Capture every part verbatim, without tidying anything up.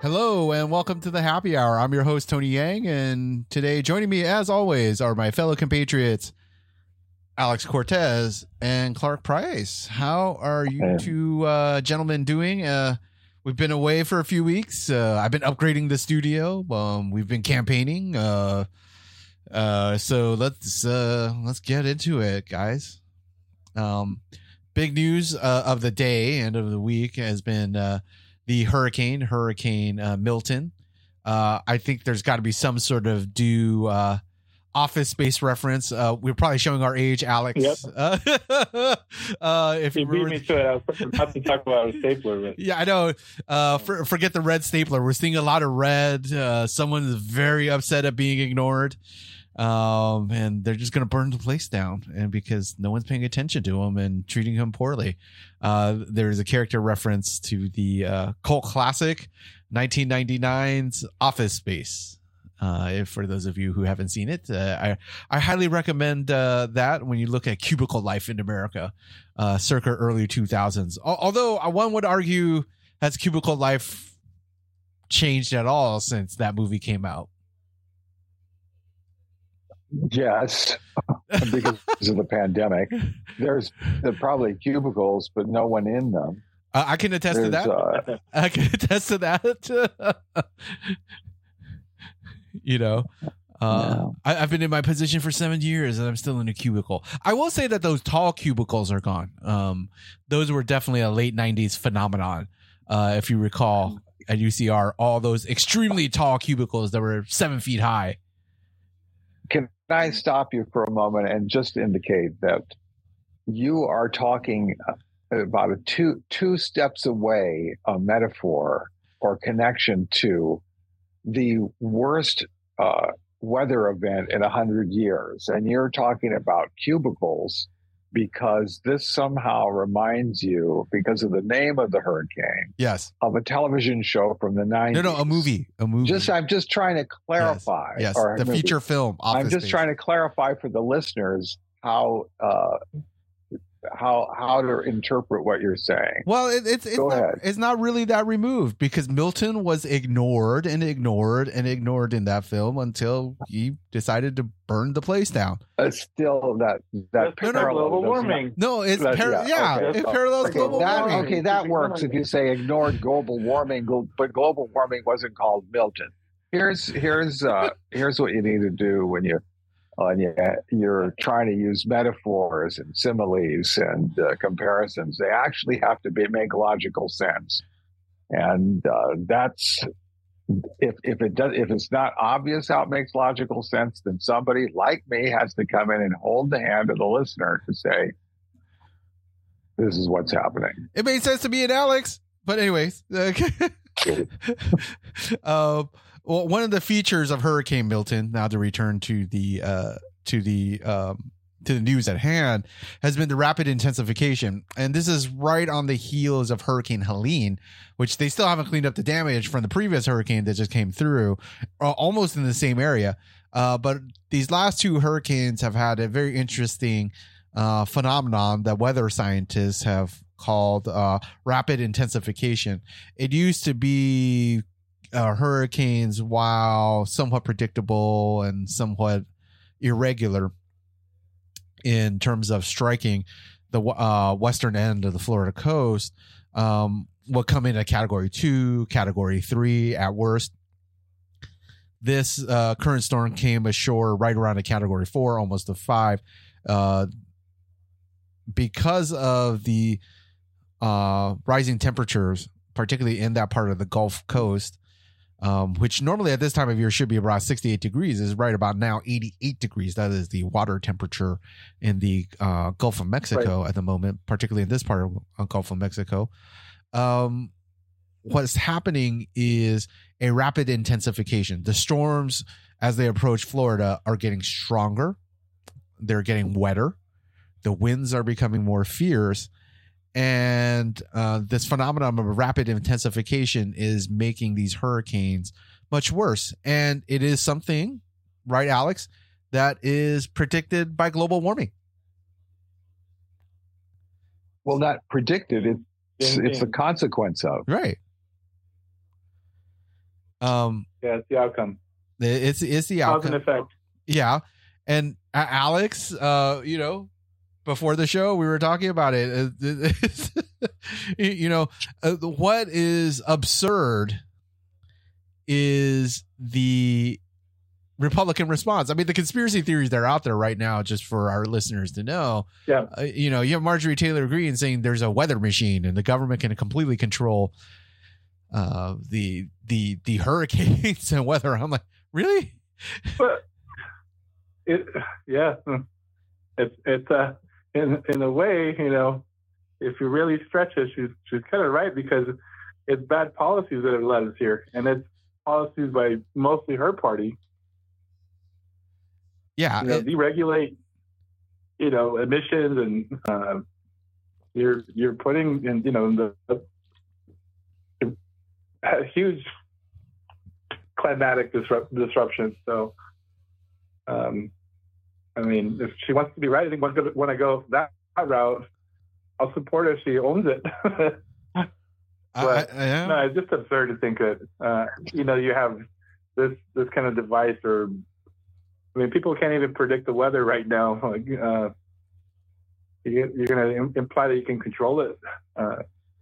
Hello and welcome to the Happy Hour. I'm your host, Tony Yang, and today joining me, as always, are my fellow compatriots, Alex Cortez and Clark Price. How are you two uh, gentlemen doing? Uh, we've been away for a few weeks. Uh, I've been upgrading the studio. Um, we've been campaigning. Uh, uh, so let's uh, let's get into it, guys. Um, big news uh, of the day and of the week has been uh, the hurricane, Hurricane uh, Milton. Uh, I think there's got to be some sort of due uh, Office Space reference. Uh, we're probably showing our age, Alex. Yep. Uh, uh, if you beat me to it. I was about to talk about a stapler. But... Yeah, I know. Uh, for, forget the red stapler. We're seeing a lot of red. Uh, someone is very upset at being ignored. Um, and they're just going to burn the place down, and because no one's paying attention to him and treating him poorly. Uh, there's a character reference to the uh, cult classic nineteen ninety-nine's Office Space. Uh, if for those of you who haven't seen it, uh, I I highly recommend uh, that when you look at cubicle life in America, uh, circa early two thousands. Although one would argue, has cubicle life changed at all since that movie came out? Yes, because of the pandemic. There's there probably cubicles, but no one in them. Uh, I can attest There's, to that. Uh, I can attest to that. You know, uh, no. I, I've been in my position for seven years and I'm still in a cubicle. I will say that those tall cubicles are gone. Um, those were definitely a late nineties phenomenon. Uh, if you recall at U C R, all those extremely tall cubicles that were seven feet high. Can I stop you for a moment and just indicate that you are talking about a two two steps away a metaphor or connection to the worst uh, weather event in a hundred years, and you're talking about cubicles because this somehow reminds you, because of the name of the hurricane, yes, of a television show from the nineties. No, no, a movie, a movie. Just, I'm just trying to clarify. Yes, yes. Or the movie. feature film. Office I'm just Space. trying to clarify for the listeners how uh, how how to interpret what you're saying. Well, it, it's it's Go not, ahead. it's not really that removed, because Milton was ignored and ignored and ignored in that film until he decided to burn the place down. It's still that that no, no, global warming. No, it's That- par- yeah, yeah, okay. it parallels Okay, global that, warming. okay, that works if you say ignored global warming, glo- but global warming wasn't called Milton. Here's here's uh, here's what you need to do when you when you you're trying to use metaphors and similes and uh, comparisons. They actually have to be make logical sense, and uh, that's if if it does if it's not obvious how it makes logical sense, then somebody like me has to come in and hold the hand of the listener to say, this is what's happening. It made sense to me and Alex, but anyways, okay. uh, well, one of the features of Hurricane Milton, now to return to the uh, to the um, to the news at hand, has been the rapid intensification, and this is right on the heels of Hurricane Helene, which they still haven't cleaned up the damage from the previous hurricane that just came through, uh, almost in the same area. Uh, but these last two hurricanes have had a very interesting uh, phenomenon that weather scientists have called uh, rapid intensification. It used to be uh, hurricanes, while somewhat predictable and somewhat irregular in terms of striking the uh, western end of the Florida coast, um, will come in at category two, category three at worst. This uh, current storm came ashore right around a category four, almost a five, uh, because of the uh, rising temperatures, particularly in that part of the Gulf Coast, um, which normally at this time of year should be around sixty-eight degrees, is right about now eighty-eight degrees. That is the water temperature in the uh, Gulf of Mexico right at the moment, particularly in this part of uh, Gulf of Mexico. Um, what's happening is a rapid intensification. The storms, as they approach Florida, are getting stronger. They're getting wetter. The winds are becoming more fierce. And uh, this phenomenon of rapid intensification is making these hurricanes much worse. And it is something, right, Alex, that is predicted by global warming. Well, not predicted. It's, it's the consequence of. Right. Um, yeah, it's the outcome. It's it's the Cause outcome. and effect. Yeah, and uh, Alex, uh, you know, before the show we were talking about it. You know, uh, what is absurd is the Republican response. I mean, the conspiracy theories that are out there right now, just for our listeners to know. Yeah, uh, you know, you have Marjorie Taylor Greene saying there's a weather machine and the government can completely control uh, the the the hurricanes and weather. I'm like, really? But it, yeah, it's it's uh, in in a way, you know, if you really stretch it, she's she's kind of right, because it's bad policies that have led us here, and it's policies by mostly her party. Yeah, you know, it, deregulate, you know, emissions, and uh, you're you're putting in, you know, the, the a huge climatic disrupt, disruption. So, um, I mean, if she wants to be right, I think when I go that route, I'll support her if she owns it. But I, I, yeah. no, it's just absurd to think that, uh, you know, you have this this kind of device, or I mean, people can't even predict the weather right now. Like, uh, you, you're going to imply that you can control it. Uh,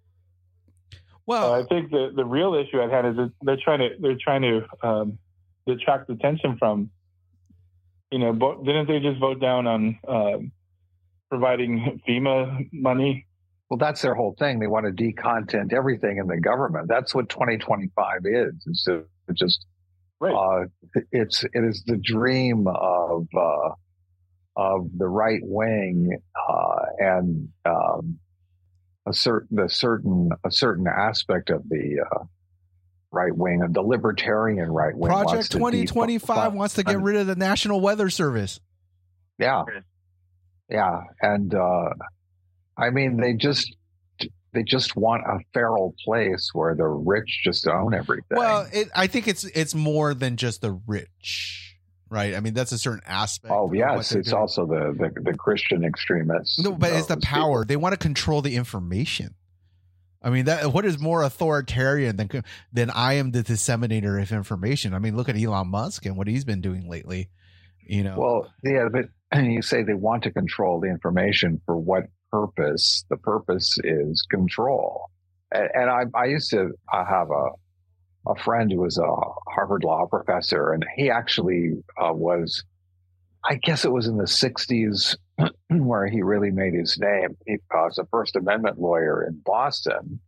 well, uh, I think the, the real issue at hand is that they're trying to they're trying to um, detract attention from, you know, bo- didn't they just vote down on uh, providing FEMA money? Well, that's their whole thing. They want to decontent everything in the government. That's what twenty twenty-five is. It's just, right. uh, it's it is the dream of uh, of the right wing uh, and um, a certain the certain a certain aspect of the uh, right wing, of the libertarian right wing. Project twenty twenty-five wants to get rid of the National Weather Service. Yeah, yeah, and. Uh, I mean, they just they just want a feral place where the rich just own everything. Well, it, I think it's it's more than just the rich, right? I mean, that's a certain aspect. Oh yes, it's doing. Also the, the the Christian extremists. No, but it's the power. People. They want to control the information. I mean, that what is more authoritarian than than I am the disseminator of information? I mean, look at Elon Musk and what he's been doing lately. You know. Well, yeah, but you say they want to control the information for what purpose? The purpose is control. And, and I, I used to have a a friend who was a Harvard law professor, and he actually uh, was, I guess it was in the sixties where he really made his name. He uh, was a First Amendment lawyer in Boston,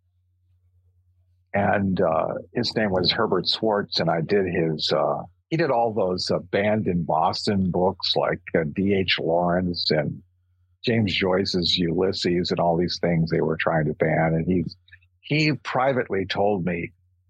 and uh, his name was Herbert Schwartz, and I did his. Uh, he did all those uh, Banned in Boston books, like uh, D H Lawrence and James Joyce's Ulysses and all these things they were trying to ban. And he he privately told me,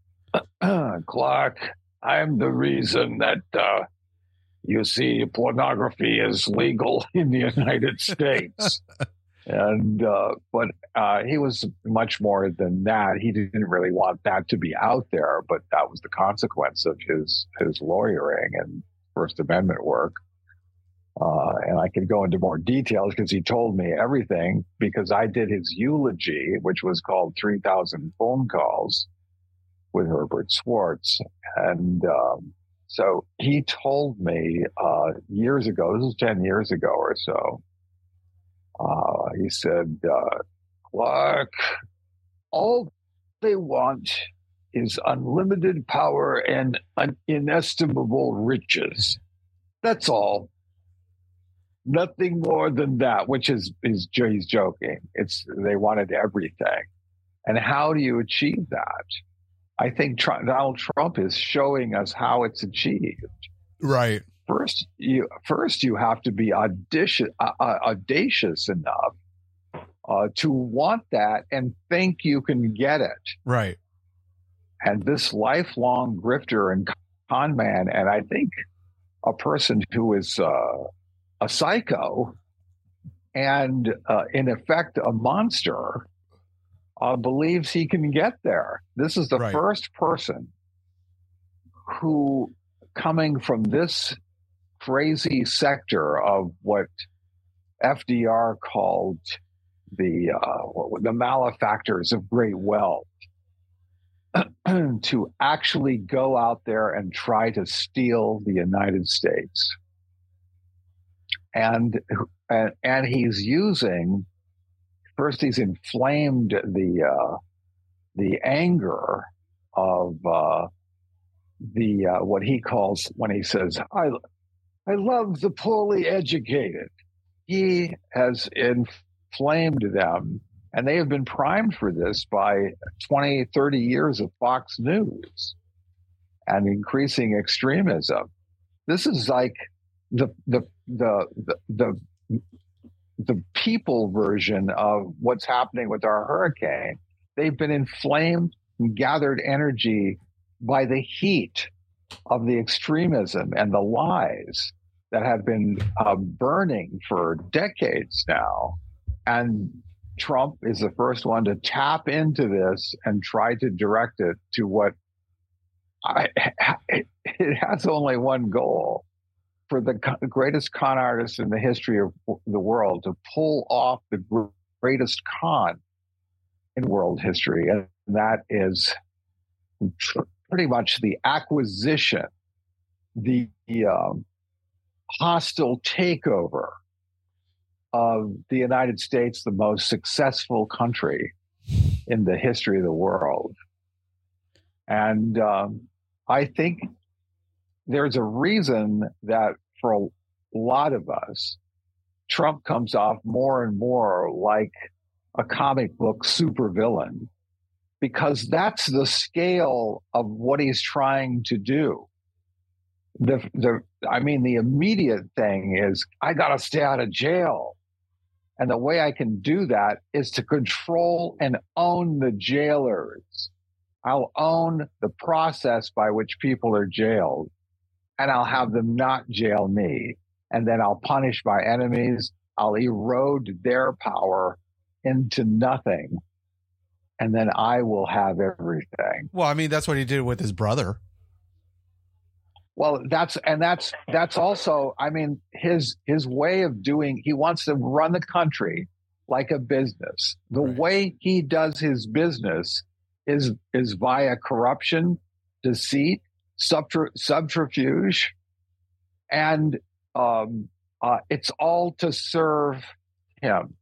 Clark, I'm the reason that uh, you see pornography is legal in the United States. and uh, but uh, he was much more than that. He didn't really want that to be out there, but that was the consequence of his his lawyering and First Amendment work. Uh, and I can go into more details because he told me everything, because I did his eulogy, which was called three thousand Phone Calls with Herbert Schwartz. And um, so he told me uh, years ago, this was ten years ago or so, uh, he said, uh, Clark, all they want is unlimited power and un- inestimable riches. That's all. Nothing more than that, which is, is he's joking. It's they wanted everything. And how do you achieve that? I think Trump, Donald Trump is showing us how it's achieved. Right. First, you first you have to be audacious, uh, audacious enough uh, to want that and think you can get it. Right. And this lifelong grifter and con man, and I think a person who is uh, a psycho and uh, in effect a monster uh, believes he can get there. This is the right. first person who, coming from this crazy sector of what F D R called the uh, the malefactors of great wealth, to actually go out there and try to steal the United States. And, and, and he's using, first he's inflamed the, uh, the anger of uh, the, uh, what he calls, when he says, I, I love the poorly educated. He has inflamed them, and they have been primed for this by twenty, thirty years of Fox News and increasing extremism. This is like the the the the the, the people version of what's happening with our hurricane. They've been inflamed and gathered energy by the heat of the extremism and the lies that have been uh, burning for decades now. And Trump is the first one to tap into this and try to direct it to what I, it has only one goal: for the greatest con artist in the history of the world to pull off the greatest con in world history. And that is pretty much the acquisition, the um, hostile takeover of the United States, the most successful country in the history of the world. And um, I think there's a reason that for a lot of us, Trump comes off more and more like a comic book supervillain, because that's the scale of what he's trying to do. The, the, I mean, the immediate thing is, I got to stay out of jail. And the way I can do that is to control and own the jailers. I'll own the process by which people are jailed, and I'll have them not jail me. And then I'll punish my enemies. I'll erode their power into nothing. And then I will have everything. Well, I mean, that's what he did with his brother. Well, that's, and that's, that's also, I mean, his, his way of doing, he wants to run the country like a business. The Right. way he does his business is, is via corruption, deceit, subter, subterfuge, and, um, uh, it's all to serve him.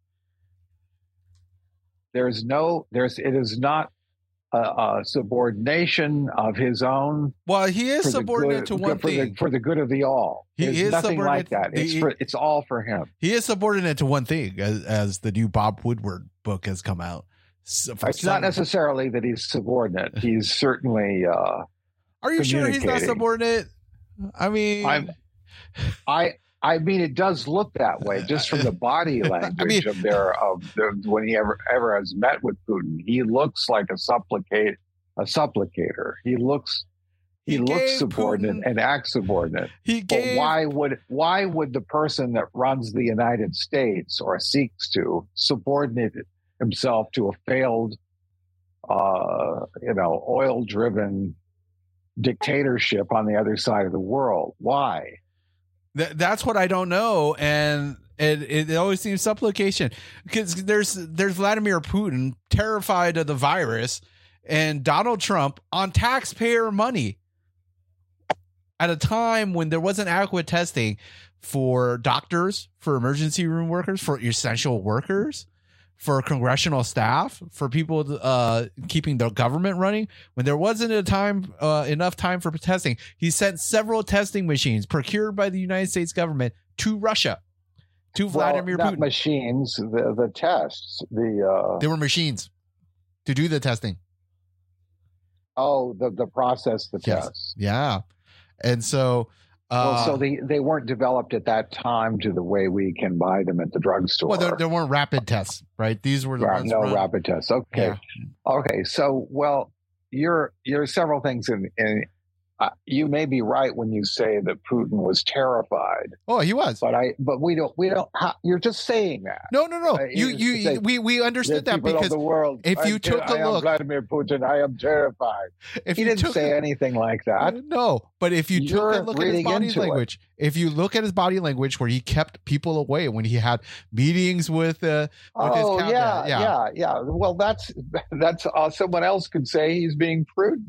There's no, there's, it is not a, a subordination of his own. Well, he is for the subordinate good- to one for thing. The, for the good of the all. He There's is nothing like subordinate- that. It's, the- for, it's all for him. He is subordinate to one thing, as, as the new Bob Woodward book has come out. So for It's some- not necessarily that he's subordinate. He's certainly. Uh, Are you sure he's not communicating. subordinate? I mean, I'm. I. I mean, it does look that way just from the body language mean- of their of the, when he ever ever has met with Putin. He looks like a supplicate a supplicator. He looks. He, He looks gave subordinate Putin- and acts subordinate. he But gave. why would why would the person that runs the United States or seeks to subordinate himself to a failed, uh, you know, oil-driven dictatorship on the other side of the world? Why? Th- that's what I don't know, and it it always seems supplication, because there's there's Vladimir Putin terrified of the virus, and Donald Trump on taxpayer money at a time when there wasn't adequate testing for doctors, for emergency room workers, for essential workers, for congressional staff, for people uh, keeping the government running. When there wasn't a time uh, enough time for testing, he sent several testing machines procured by the United States government to Russia, to Vladimir well, not Putin. machines, the the tests, the uh, They were machines to do the testing. oh, the the process, the Yes. tests. Yeah, and so. Uh, Well, so they, they weren't developed at that time to the way we can buy them at the drugstore. well, there, there weren't rapid tests, right? These were the Ra- ones no run- rapid tests. Okay. Yeah. Okay. So, well, you're, you're several things in, in uh, you may be right when you say that Putin was terrified. Oh, he was. But I, but we don't, we don't. How, you're just saying that. No, no, no. Uh, you, it's- you, it's like, we, we understood the that people because of the world. if you I, took a I am look- Vladimir Putin, I am terrified. if He you didn't took say a- anything like that. No, but if you You're took a look at his reading body into it. language, if you look at his body language where he kept people away when he had meetings with, uh, with his Oh cabinet, yeah, yeah. yeah, yeah. Well, that's that's uh, someone else could say he's being prudent.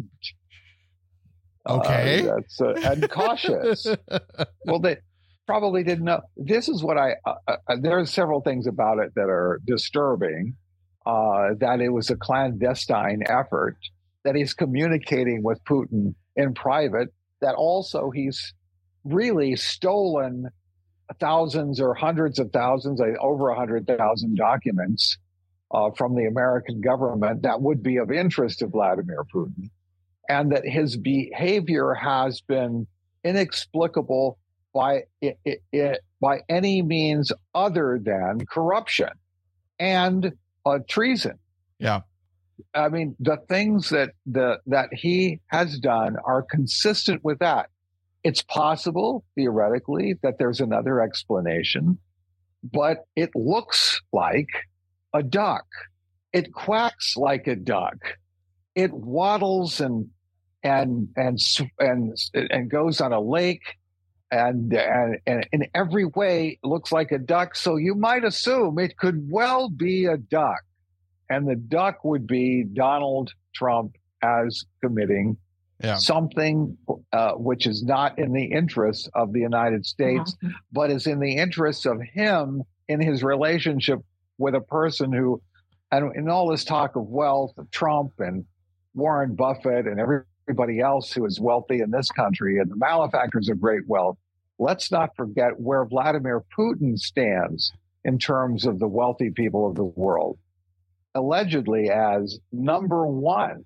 Okay. Uh, that's uh, and cautious. Well, they probably didn't know. This is what I. Uh, uh, there are several things about it that are disturbing. Uh, that it was a clandestine effort. That he's communicating with Putin in private. That also he's really stolen thousands or hundreds of thousands, uh, over a hundred thousand documents uh, from the American government that would be of interest to Vladimir Putin. And that his behavior has been inexplicable by it, it, it, by any means other than corruption and uh, treason. Yeah. I mean, the things that the that he has done are consistent with that. It's possible, theoretically, that there's another explanation, but it looks like a duck. It quacks like a duck. It waddles and and and and and goes on a lake, and and, and in every way looks like a duck. So you might assume it could well be a duck, and the duck would be Donald Trump as committing Yeah. something uh, which is not in the interest of the United States, Mhm. but is in the interest of him in his relationship with a person who, and in all this talk of wealth, of Trump and Warren Buffett and everybody else who is wealthy in this country and the malefactors of great wealth, let's not forget where Vladimir Putin stands in terms of the wealthy people of the world, allegedly as number one.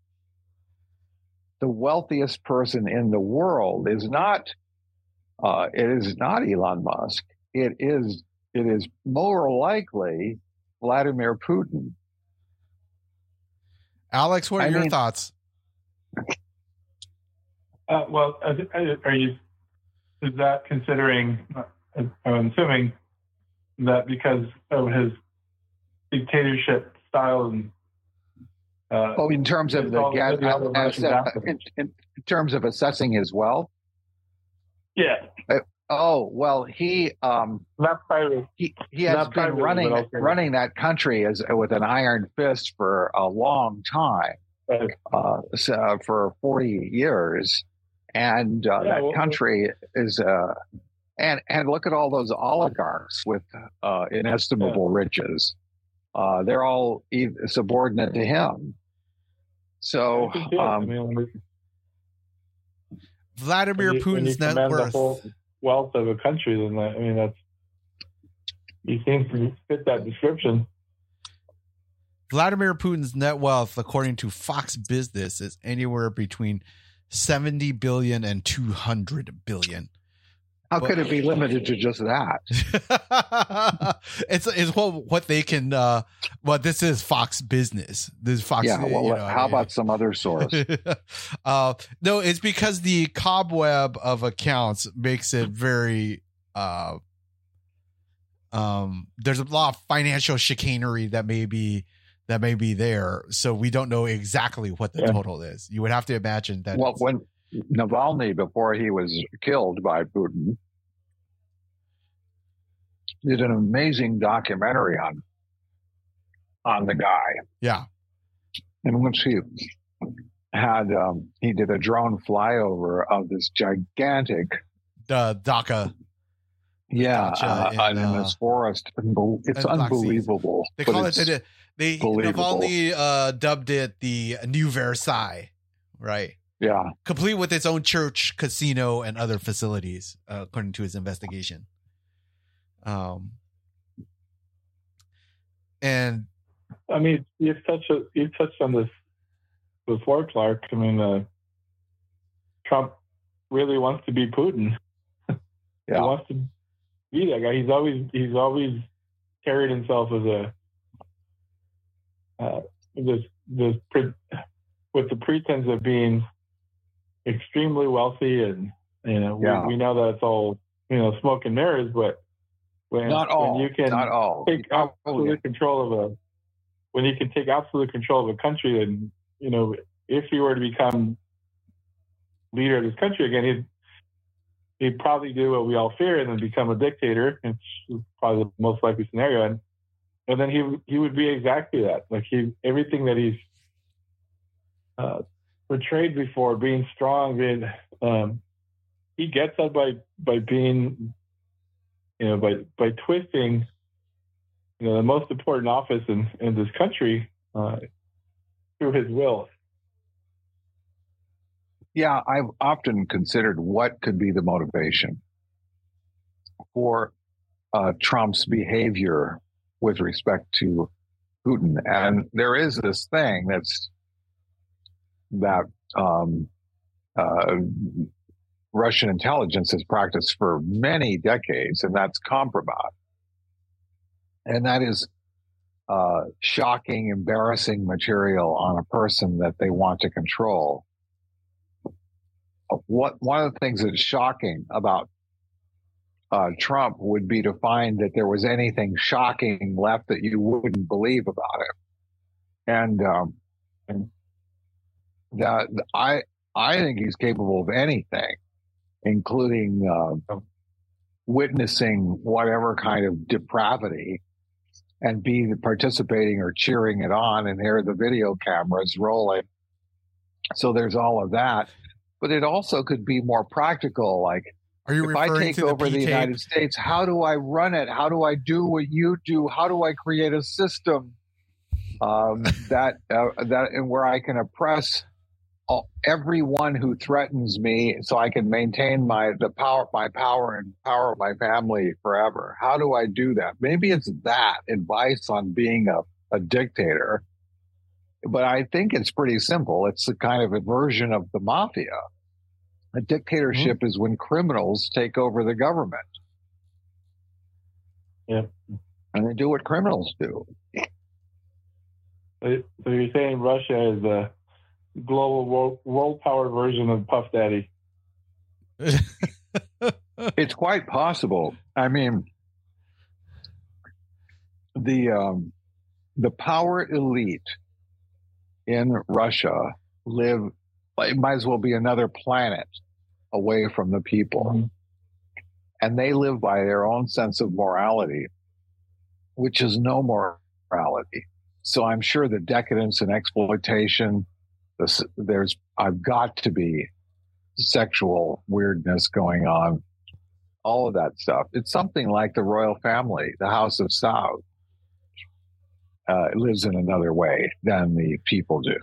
The wealthiest person in the world is not uh, it is not Elon Musk. It is it is more likely Vladimir Putin. Alex, what are I your mean- thoughts? Uh, well, are are you? Is that considering? I'm assuming that because of his dictatorship style and. Uh, Oh, in terms of the It's all gas, really all the Russian in, in, in terms of assessing his wealth. yeah, Oh well, he um not private. he he has Not been privately, running but also- running that country as with an iron fist for a long time. But uh, so for forty years, and uh, Yeah, that well- country is uh, and and look at all those oligarchs with uh, inestimable riches. Uh, they're all e- subordinate to him. So, I can see it. I um, mean, when we- Vladimir when you- when you Putin's net command the worth. whole wealth of a country, then that, I mean that's he seems to fit that description. Vladimir Putin's net wealth, according to Fox Business, is anywhere between seventy billion and two hundred billion. how could it be limited to just that? it's it's what what they can. Uh, well, this is Fox Business. This is Fox. Yeah. Well, you know, how about some other source? uh, no, it's because the cobweb of accounts makes it very. Uh, um, there's a lot of financial chicanery that may be that may be there, so we don't know exactly what the Yeah. total is. You would have to imagine that. Well, it's- when Navalny, before he was killed by Putin, did an amazing documentary on on the guy, yeah, in which he had um, he did a drone flyover of this gigantic, the DACA. yeah, Gotcha, uh, and, in uh, this forest. Unbel- It's and Black Seas. unbelievable. They but call it. it's- They, they believable. Navalny uh, dubbed it the New Versailles, right? yeah. Complete with its own church, casino, and other facilities, uh, according to his investigation. Um, and I mean, you've touched you touched on this before, Clark. I mean, uh, Trump really wants to be Putin. He Yeah. wants to be that guy. He's always he's always carried himself as a uh, this this pre- with the pretense of being extremely wealthy, and you know Yeah. we, we know that it's all you know smoke and mirrors, but when, Not all. when you can Not all. take Oh, absolute yeah. control of a when you can take absolute control of a country, and you know if he were to become leader of this country again, he'd he'd probably do what we all fear and then become a dictator. It's probably the most likely scenario, and and then he he would be exactly that. Like he everything that he's uh, portrayed before, being strong, being um, he gets that by by being you know by by twisting you know the most important office in in this country uh, through his will. Yeah, I've often considered what could be the motivation for uh, Trump's behavior with respect to Putin. And there is this thing that's that um, uh, Russian intelligence has practiced for many decades, and that's compromise. And that is uh, shocking, embarrassing material on a person that they want to control. What one of the things that's shocking about uh, Trump would be to find that there was anything shocking left that you wouldn't believe about it, and, um, and that I I think he's capable of anything, including uh, witnessing whatever kind of depravity and be participating or cheering it on, and hear the video cameras rolling. So there's all of that. But it also could be more practical. Like, Are you if I referring take to over the, the P-tape? United States, how do I run it? How do I do what you do? How do I create a system um, that uh, that and where I can oppress all, everyone who threatens me, so I can maintain my the power, my power, and power of my family forever? How do I do that? Maybe it's that advice on being a, a dictator. But I think it's pretty simple. It's a kind of a version of the mafia. A dictatorship mm-hmm. is when criminals take over the government. Yeah. And they do what criminals do. So you're saying Russia is the global world, world power version of Puff Daddy? It's quite possible. I mean, the um, the power elite in Russia live, it might as well be another planet away from the people. Mm-hmm. And they live by their own sense of morality, which is no morality. So I'm sure the decadence and exploitation, this, there's, I've got to be sexual weirdness going on, all of that stuff. It's something like the royal family, the House of Saud. Uh, it lives in another way than the people do.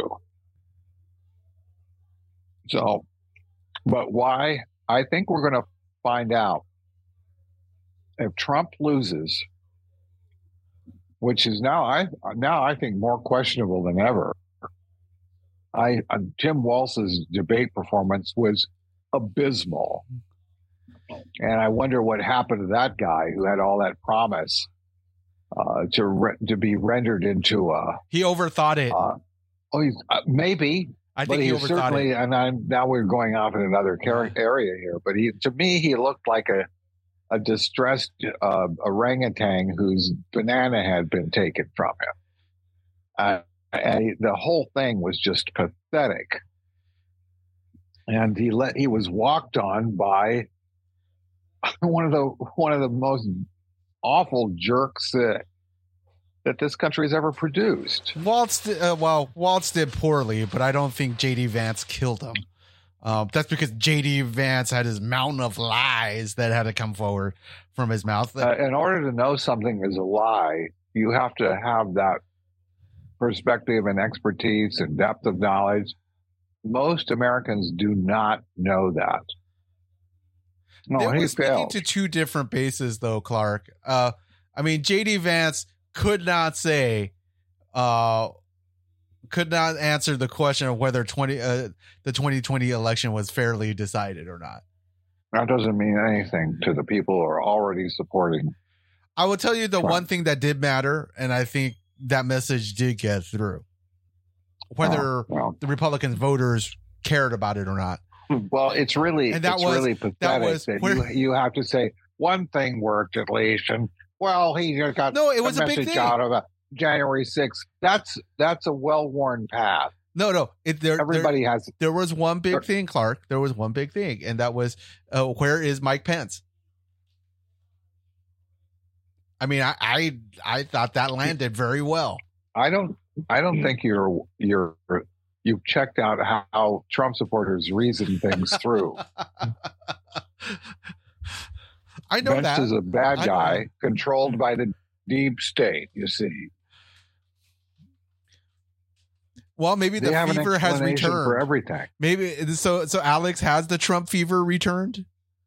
So, but why? I think we're going to find out if Trump loses, which is now I now I think more questionable than ever. I uh, Tim Walz's debate performance was abysmal, and I wonder what happened to that guy who had all that promise. Uh, to re- to be rendered into a he overthought it. Uh, oh, he's, uh, maybe. I but think he, he overthought certainly, it. And I'm, now we're going off in another car- area here. But he, to me, he looked like a a distressed uh, orangutan whose banana had been taken from him, uh, and he, the whole thing was just pathetic. And he let he was walked on by one of the one of the most awful jerks that that this country has ever produced. Waltz, uh, well, Waltz did poorly, but I don't think J D Vance killed him. Um, that's because J D Vance had his mountain of lies that had to come forward from his mouth. Uh, in order to know something is a lie, you have to have that perspective and expertise and depth of knowledge. Most Americans do not know that. No, they he were speaking failed. to two different bases, though, Clark. Uh, I mean, J D Vance could not say, uh, could not answer the question of whether twenty uh, the twenty twenty election was fairly decided or not. That doesn't mean anything to the people who are already supporting. I will tell you the Trump. one thing that did matter, and I think that message did get through, whether oh, well. the Republican voters cared about it or not. Well, it's really And that it's was- really that pathetic was that, where- you you have to say one thing worked at least, and well, he just got No, it the was a big message thing. out of uh, January sixth. That's that's a well-worn path. No, no. It, there, there, Everybody has there was one big There- thing, Clark. There was one big thing, and that was, uh, where is Mike Pence? I mean, I, I, I thought that landed very well. I don't I don't think you're you're you've checked out how, how Trump supporters reason things through. I know Pence that. is a bad I know guy that. controlled by the deep state, you see. Well, maybe They the have an fever has explanation returned. for everything. Maybe so. So Alex, has the Trump fever returned?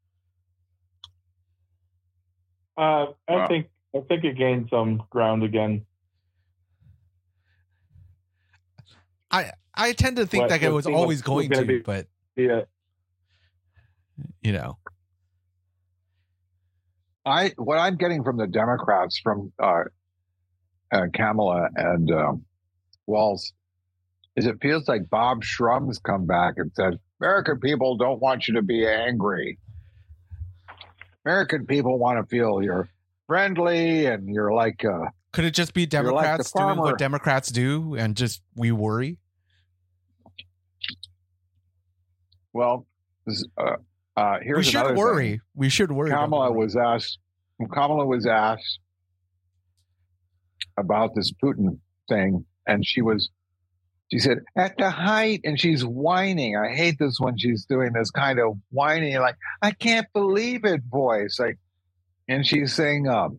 Uh, I Wow. think I think it gained some ground again. I I tend to think What- that it what was thing always was- going was to, gonna be- but Yeah, you know, I what I'm getting from the Democrats, from uh, uh, Kamala and um, Walz, is it feels like Bob Shrum's come back and said, "American people don't want you to be angry. American people want to feel you're friendly and you're like." Uh, could it just be like the Democrats doing farmer. what Democrats do, and just we worry? well, this- uh, uh, here's We should another thing. worry. We should worry. about Kamala worry. was asked. Kamala was asked about this Putin thing, and she was. She said at the height, and she's whining. I hate this when she's doing this kind of whining, like I can't believe it voice, like, and she's saying, um,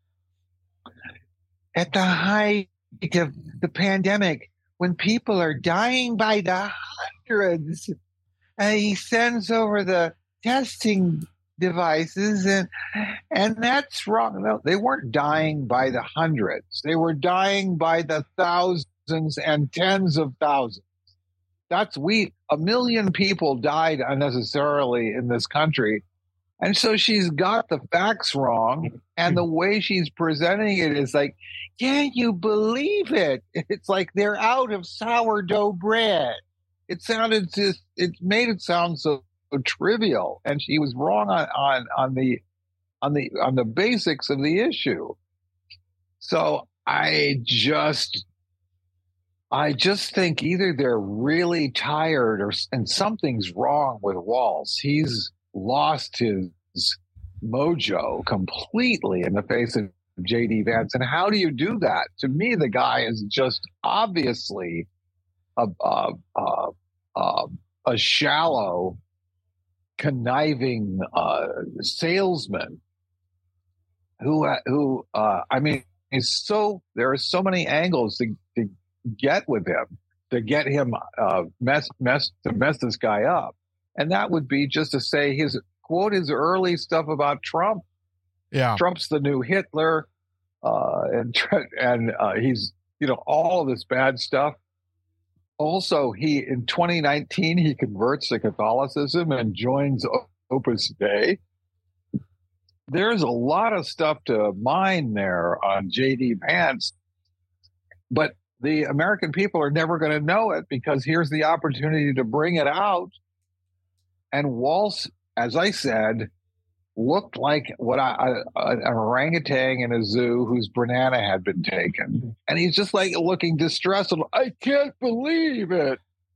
at the height of the pandemic, when people are dying by the hundreds, and he sends over the testing devices, and and that's wrong. No, they weren't dying by the hundreds. They were dying by the thousands and tens of thousands. That's we a million people died unnecessarily in this country. And so she's got the facts wrong, and the way she's presenting it is like, can't you believe it? It's like they're out of sourdough bread. It sounded just, it made it sound so, so trivial, and she was wrong on, on on the on the on the basics of the issue. So I just I just think either they're really tired, or and something's wrong with Walz. He's lost his mojo completely in the face of J D Vance. And how do you do that? To me, the guy is just obviously a a, a, a, a shallow, conniving uh, salesman who who uh, I mean is so there are so many angles to, to get with him, to get him uh, mess mess to mess this guy up, and that would be just to say his quote his early stuff about Trump. Yeah. Trump's the new Hitler, uh, and and uh, he's you know all of this bad stuff. Also, he in twenty nineteen he converts to Catholicism and joins Opus Dei. There's a lot of stuff to mine there on J D Vance, but the American people are never going to know it, because here's the opportunity to bring it out. And Walz, as I said, looked like what I, I, an orangutan in a zoo whose banana had been taken, and he's just like looking distressed. I can't believe it.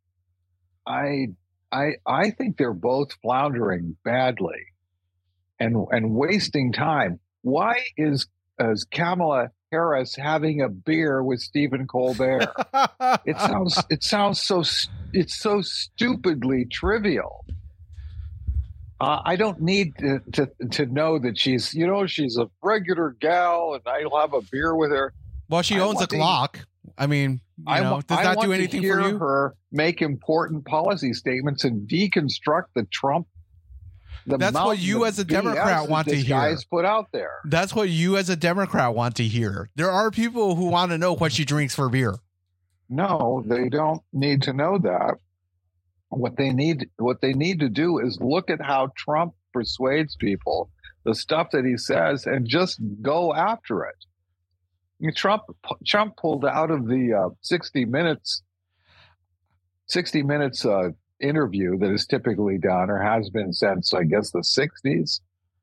I, I, I think they're both floundering badly, and and wasting time. Why is is Kamala Harris having a beer with Stephen Colbert? It sounds it sounds so it's so stupidly trivial. Uh, I don't need to, to to know that she's you know she's a regular gal, and I'll have a beer with her. Well, she I owns a want to- Glock. I mean, you I, know, wa- does I that want do to anything hear for you? her make important policy statements and deconstruct the Trump. The That's what mountain you of as a B S Democrat that want to this hear. Guys put out there. That's what you as a Democrat want to hear. There are people who want to know what she drinks for beer. No, they don't need to know that. What they need, what they need to do is look at how Trump persuades people, the stuff that he says, and just go after it. I mean, Trump, Trump pulled out of the uh, sixty minutes, sixty minutes uh, interview that is typically done, or has been since, I guess, the sixties.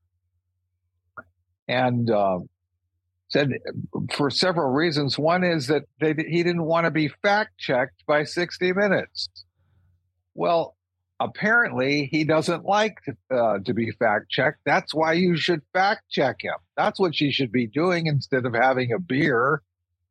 And uh, said for several reasons. One is that they, he didn't want to be fact-checked by sixty minutes. Well, apparently he doesn't like uh, to be fact-checked. That's why you should fact-check him. That's what you should be doing instead of having a beer.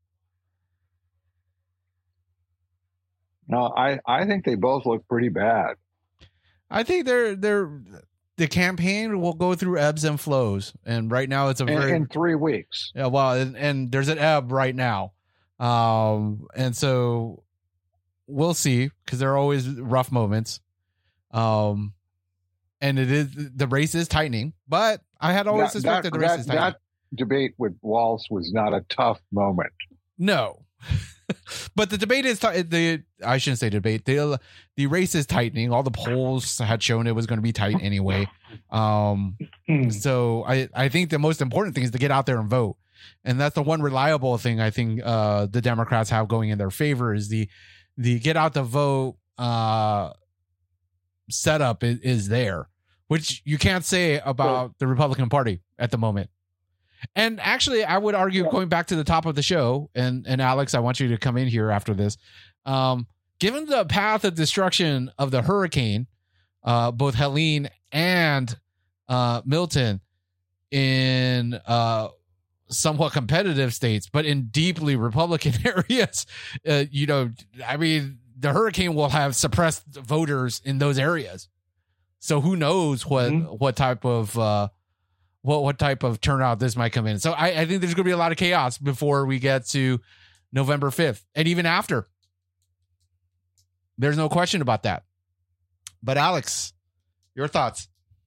No, I, I think they both look pretty bad. I think they're they're the campaign will go through ebbs and flows, and right now it's a very in, in three weeks. Yeah, well, and, and there's an ebb right now, um, and so we'll see, because there are always rough moments, um, and it is the race is tightening. But I had always that, suspected that, the race that, is tightening. That debate with Walz was not a tough moment. No. But the debate is t- the I shouldn't say debate. The the race is tightening. All the polls had shown it was going to be tight anyway. Um, so I I think the most important thing is to get out there and vote, and that's the one reliable thing I think uh, the Democrats have going in their favor is the the get out the vote uh, setup is, is there, which you can't say about the Republican Party at the moment. And actually, I would argue, going back to the top of the show, and, and Alex, I want you to come in here after this. Um, given the path of destruction of the hurricane, uh, both Helene and uh, Milton in uh, somewhat competitive states, but in deeply Republican areas, uh, you know, I mean, the hurricane will have suppressed voters in those areas. So who knows what, mm-hmm. what type of uh, what what type of turnout this might come in. So I, I think there's going to be a lot of chaos before we get to November fifth, and even after. There's no question about that. But Alex, your thoughts?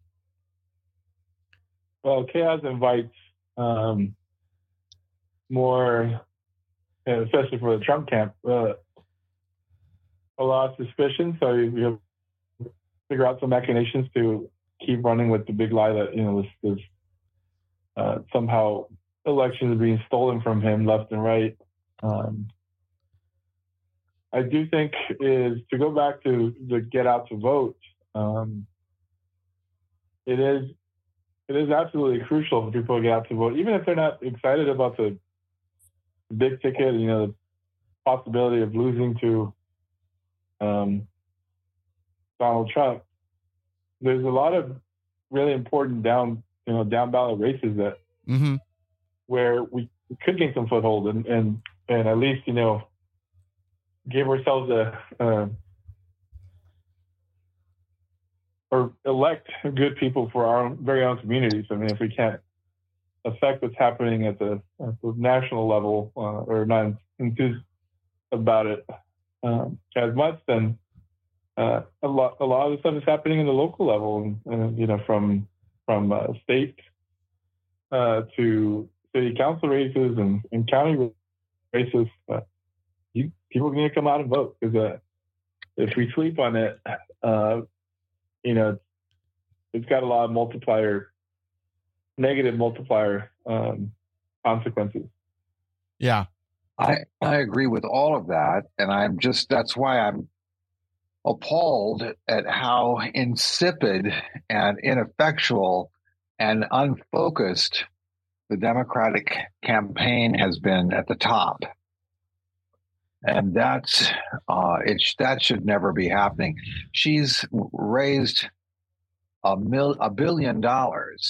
Well, chaos invites um, more, especially for the Trump camp, uh, a lot of suspicion. So you, you have to figure out some machinations to keep running with the big lie that, you know, this, this Uh, somehow elections are being stolen from him left and right. Um, I do think is to go back to the get out to vote. Um, it is it is absolutely crucial for people to get out to vote, even if they're not excited about the big ticket. You know, the possibility of losing to um, Donald Trump. There's a lot of really important down. you know, down ballot races that mm-hmm. where we could gain some foothold and, and, and at least, you know, give ourselves a, uh, or elect good people for our own, very own communities. I mean, if we can't affect what's happening at the, at the national level uh, or not enthused about it um, as much, then uh, a lot, a lot of the stuff is happening in the local level, and, and you know, from from uh, state uh, to city council races and, and county races. Uh, you, people need to come out and vote, because uh, if we sleep on it, uh, you know, it's got a lot of multiplier, negative multiplier um, consequences. Yeah. I, I agree with all of that. And I'm just, that's why I'm appalled at how insipid and ineffectual and unfocused the Democratic campaign has been at the top. And that's, uh, it, that should never be happening. She's raised a mil, a billion dollars.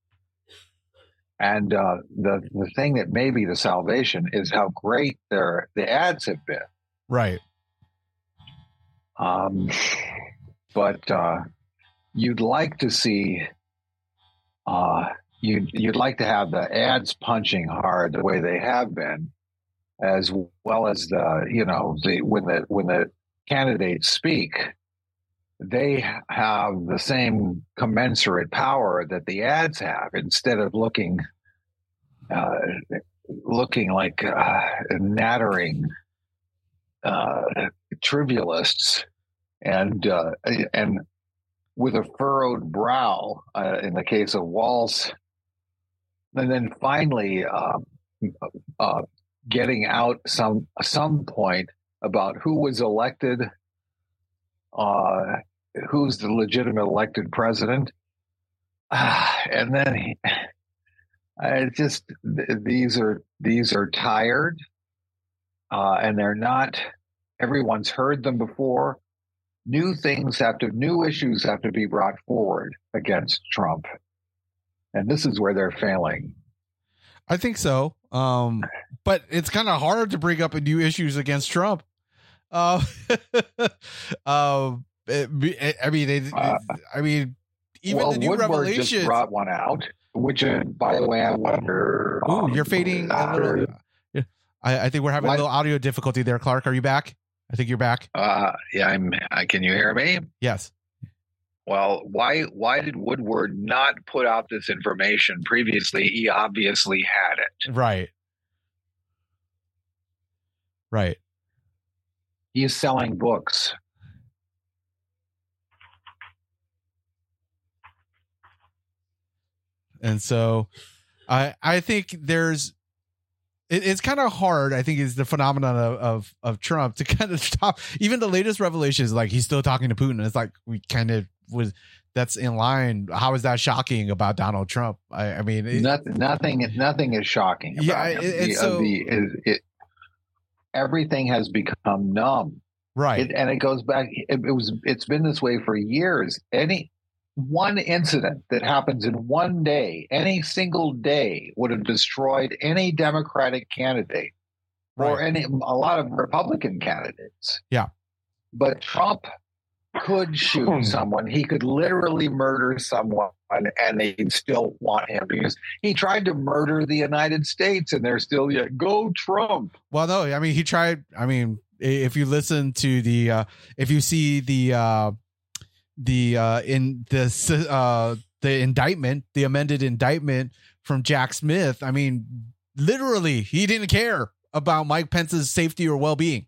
And uh, the, the thing that may be the salvation is how great their, the ads have been. Right. Um, but uh, you'd like to see, uh, you'd, you'd like to have the ads punching hard the way they have been, as well as the, you know, the when the when the candidates speak, they have the same commensurate power that the ads have, instead of looking uh, looking like uh, nattering uh, trivialists and uh, and with a furrowed brow uh, in the case of Walz, and then finally uh, uh, getting out some some point about who was elected uh, who's the legitimate elected president, uh, and then he, I just these are these are tired, uh, and they're not. Everyone's heard them before. New things have to, new issues have to be brought forward against Trump, and this is where they're failing. I think so, um, but it's kind of hard to bring up new issues against Trump. Uh, uh, it, I mean, it, Uh, I mean, even well, the new Woodward revelations. just brought one out, which, uh, by the way, I wonder. Ooh, um, you're fading a little. Yeah. I, I think we're having What? a little audio difficulty there. Clark, are you back? I think you're back. Uh, yeah, I'm. Uh, can you hear me? Yes. Well, why why did Woodward not put out this information previously? He obviously had it. Right. Right. He's selling books. And so I I think there's it, it's kind of hard, I think, is the phenomenon of, of of Trump to kind of stop. Even the latest revelations, like he's still talking to Putin. It's like we kind of was that's in line. How is that shocking about Donald Trump? I, I mean, it, nothing, nothing, nothing is shocking. About Yeah, him. it- it's the, so- the, it, it, everything has become numb, right. it, and it goes back. It, it was. It's been this way for years. Any one incident that happens in one day, any single day, would have destroyed any Democratic candidate or Right. any a lot of Republican candidates. Yeah. But Trump could shoot someone. He could literally murder someone, and they'd still want him because he tried to murder the United States, and they're still, yeah, go Trump. Well, no, I mean, he tried. I mean, if you listen to the, uh, if you see the, uh, the, uh, in this, uh, the indictment, the amended indictment from Jack Smith, I mean, literally, he didn't care about Mike Pence's safety or well-being.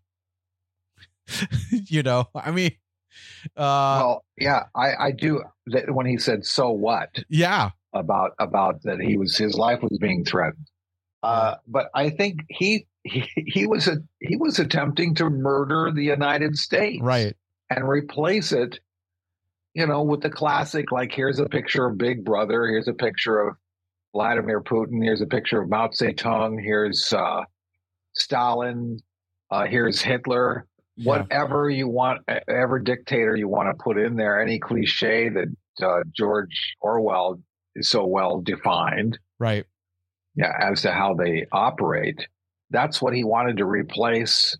You know, I mean, uh, well, yeah, I, I do. That when he said, "So what?" yeah, about about that he was his life was being threatened. Uh, but I think he, he he was a, he was attempting to murder the United States, right. and replace it, you know, with the classic, like, here's a picture of Big Brother, here's a picture of Vladimir Putin, here's a picture of Mao Zedong, here's uh, Stalin, uh, here's Hitler. Yeah. Whatever you want, ever dictator you want to put in there, any cliche that uh, George Orwell is so well defined, Right. yeah, as to how they operate. That's what he wanted to replace.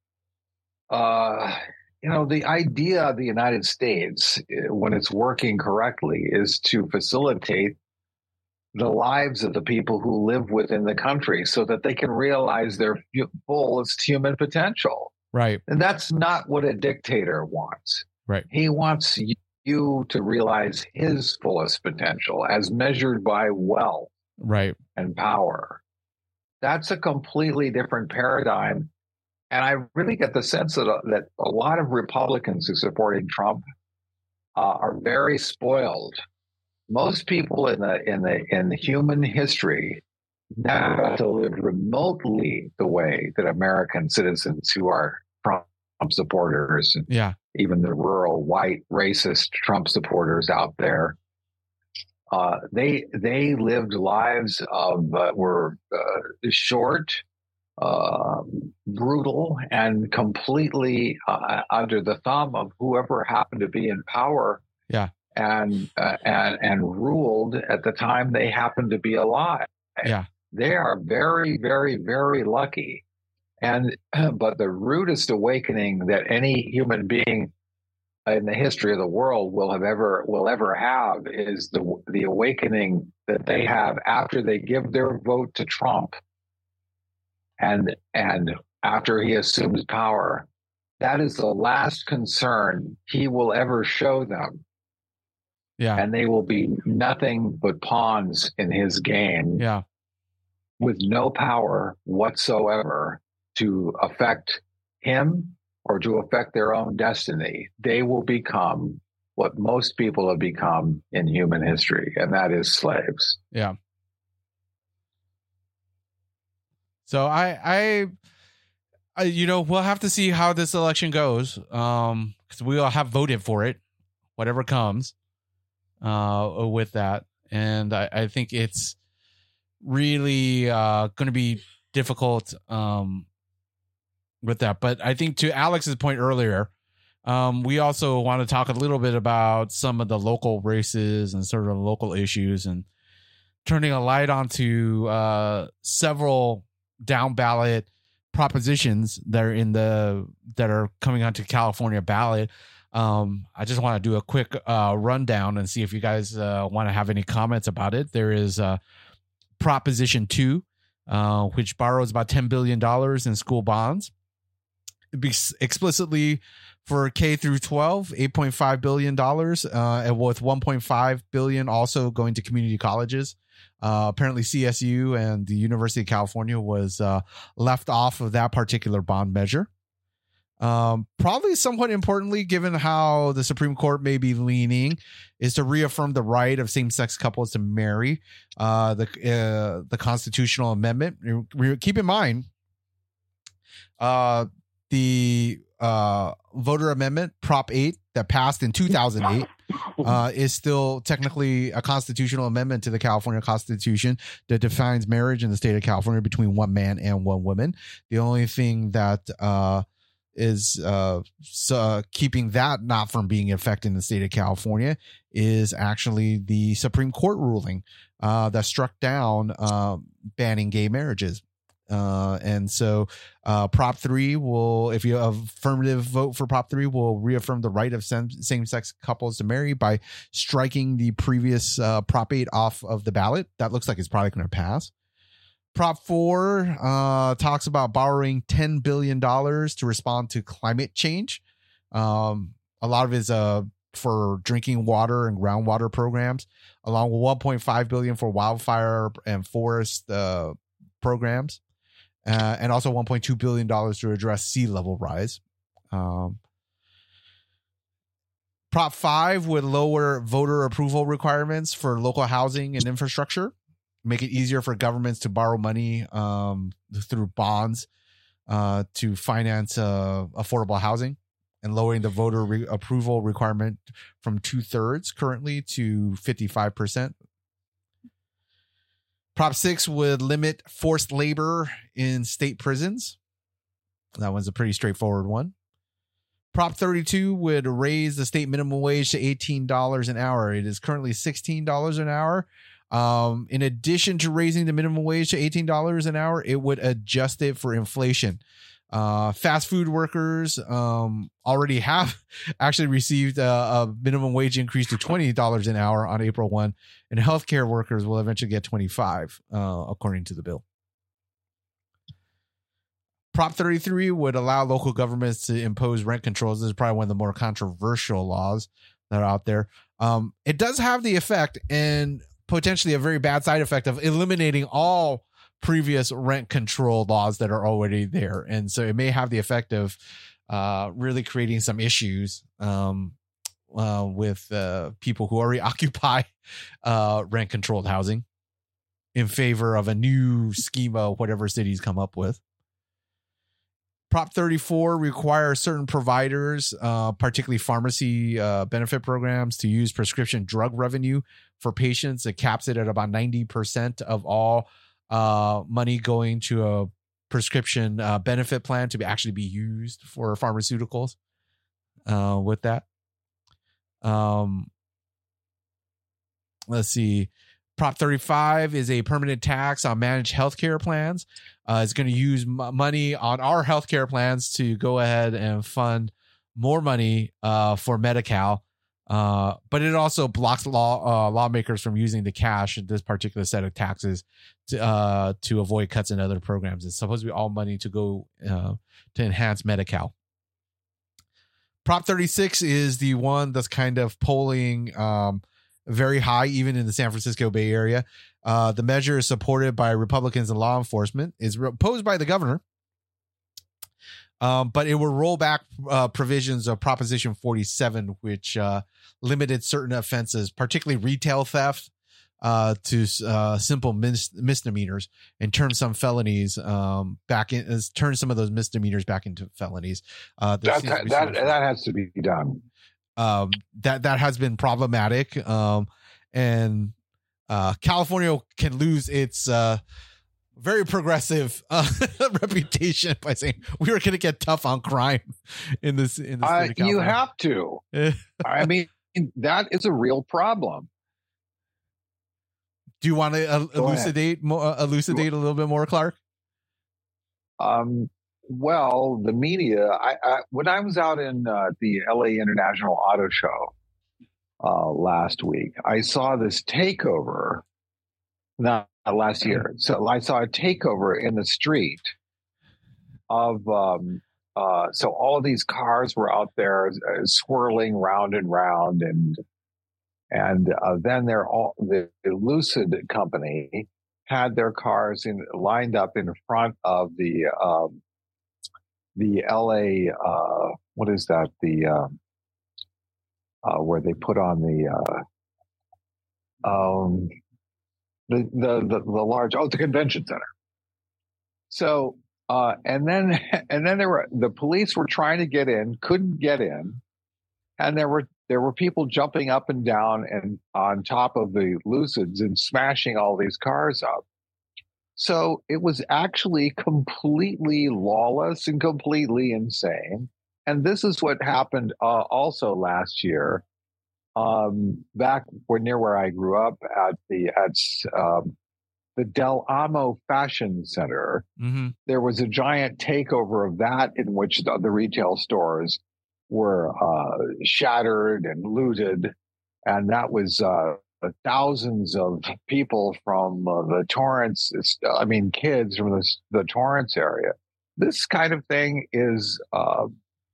Uh, you know, the idea of the United States, when it's working correctly, is to facilitate the lives of the people who live within the country so that they can realize their fullest human potential. Right. And that's not what a dictator wants. Right. He wants you to realize his fullest potential as measured by wealth Right. and power. That's a completely different paradigm. And I really get the sense that, that a lot of Republicans who supported Trump uh, are very spoiled. Most people in the in the in the human history never got to live remotely the way that American citizens who are Trump supporters, and Yeah. even the rural white racist Trump supporters out there, uh, they they lived lives of uh, were uh, short, uh, brutal, and completely uh, under the thumb of whoever happened to be in power. Yeah. And uh, and and ruled at the time they happened to be alive. Yeah. They are very, very, very lucky. And but the rudest awakening that any human being in the history of the world will have ever will ever have is the the awakening that they have after they give their vote to Trump, and and after he assumes power. That is the last concern he will ever show them. Yeah. And they will be nothing but pawns in his game. Yeah. With no power whatsoever to affect him or to affect their own destiny. They will become what most people have become in human history, and that is slaves. Yeah. So I, I, I, you know, we'll have to see how this election goes. Um, because we all have voted for it, whatever comes uh, with that. And I, I think it's really uh, going to be difficult um, with that. But I think to Alex's point earlier, um, we also want to talk a little bit about some of the local races and sort of local issues, and turning a light onto uh, several down ballot propositions that are in the that are coming onto California ballot. Um, I just want to do a quick uh, rundown and see if you guys uh, want to have any comments about it. There is uh, Proposition two, uh, which borrows about ten billion dollars in school bonds. It'd be explicitly for K through twelve, eight point five billion dollars, uh, and with one point five billion dollars also going to community colleges. Uh, apparently C S U and the University of California was uh, left off of that particular bond measure. Um, probably somewhat importantly, given how the Supreme Court may be leaning, is to reaffirm the right of same-sex couples to marry. Uh, the uh, the constitutional amendment. Keep in mind, uh, the uh, voter amendment, Prop eight, that passed in two thousand eight, uh, is still technically a constitutional amendment to the California Constitution that defines marriage in the state of California between one man and one woman. The only thing that uh, is uh, so keeping that not from being effective in the state of California is actually the Supreme Court ruling uh, that struck down uh, banning gay marriages. Uh, and so uh, Prop three will, if you affirmative vote for Prop three, will reaffirm the right of same-sex couples to marry by striking the previous uh, Prop eight off of the ballot. That looks like it's probably going to pass. Prop four uh, talks about borrowing ten billion dollars to respond to climate change. Um, a lot of it is uh, for drinking water and groundwater programs, along with one point five billion dollars for wildfire and forest uh, programs. Uh, and also one point two billion dollars to address sea level rise. Um, Prop five would lower voter approval requirements for local housing and infrastructure, make it easier for governments to borrow money um, through bonds uh, to finance uh, affordable housing, and lowering the voter re- approval requirement from two-thirds currently to fifty-five percent. Prop six would limit forced labor in state prisons. That one's a pretty straightforward one. Prop thirty-two would raise the state minimum wage to eighteen dollars an hour. It is currently sixteen dollars an hour. Um, in addition to raising the minimum wage to eighteen dollars an hour, it would adjust it for inflation. Uh, fast food workers um, already have actually received a, a minimum wage increase to twenty dollars an hour on April first, and healthcare workers will eventually get twenty-five dollars, uh, according to the bill. Prop thirty-three would allow local governments to impose rent controls. This is probably one of the more controversial laws that are out there. Um, it does have the effect, and potentially a very bad side effect, of eliminating all previous rent control laws that are already there. And so it may have the effect of uh, really creating some issues um, uh, with uh, people who already occupy uh, rent controlled housing in favor of a new schema, whatever cities come up with. Prop thirty-four requires certain providers, uh, particularly pharmacy uh, benefit programs, to use prescription drug revenue for patients. It caps it at about ninety percent of all uh, money going to a prescription uh, benefit plan to be actually be used for pharmaceuticals uh, with that. Um, let's see. Prop thirty-five is a permanent tax on managed healthcare plans. Uh, it's going to use m- money on our healthcare plans to go ahead and fund more money uh, for Medi-Cal. Uh, but it also blocks law uh, lawmakers from using the cash in this particular set of taxes to uh, to avoid cuts in other programs. It's supposed to be all money to go uh, to enhance Medi-Cal. Prop thirty-six is the one that's kind of polling um, very high, even in the San Francisco Bay Area. Uh, the measure is supported by Republicans and law enforcement, is opposed by the governor, um, but it will roll back uh, provisions of Proposition forty-seven, which uh, limited certain offenses, particularly retail theft, uh, to uh, simple mis- misdemeanors and turn some felonies um, back in, uh, turn some of those misdemeanors back into felonies. Uh, that that, that, that has to be done. Um, that that has been problematic, um, and uh, California can lose its uh, very progressive uh, reputation by saying we were going to get tough on crime in this. In the state uh, of California. You have to. I mean, that is a real problem. Do you want to uh, elucidate more, uh, elucidate a little bit more, Clark? Um. Well, the media. I, I when I was out in uh, the L A International Auto Show uh, last week, I saw this takeover. Not last year. So I saw a takeover in the street of. Um, uh, so all of these cars were out there uh, swirling round and round, and and uh, then they're all the, the Lucid company had their cars in lined up in front of the. Um, The L A, uh, what is that? The um, uh, where they put on the uh, um, the, the the the large oh the convention center. So uh, and then and then there were the police were trying to get in, couldn't get in, and there were there were people jumping up and down and on top of the Lucids and smashing all these cars up. So it was actually completely lawless and completely insane. And this is what happened uh, also last year, um, back where, near where I grew up at the at um, the Del Amo Fashion Center. Mm-hmm. There was a giant takeover of that in which the, the retail stores were uh, shattered and looted, and that was. Uh, Thousands of people from uh, the Torrance, I mean, kids from the, the Torrance area. This kind of thing is, uh,